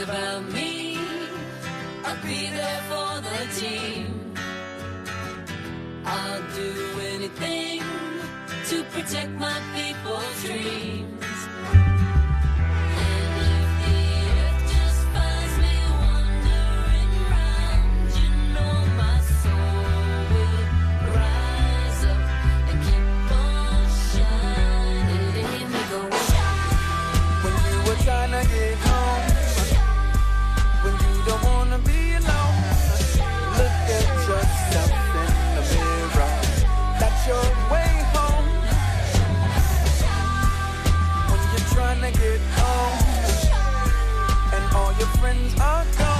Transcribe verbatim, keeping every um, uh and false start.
about me, I'll be there for the team. I'll do anything to protect my people's dreams. And if the earth just finds me wandering round, you know my soul will rise up and keep on shining. Here we go. When you were trying to get home, when you don't wanna be alone, look at yourself in the mirror. That's your way home. When you're trying to get home and all your friends are gone.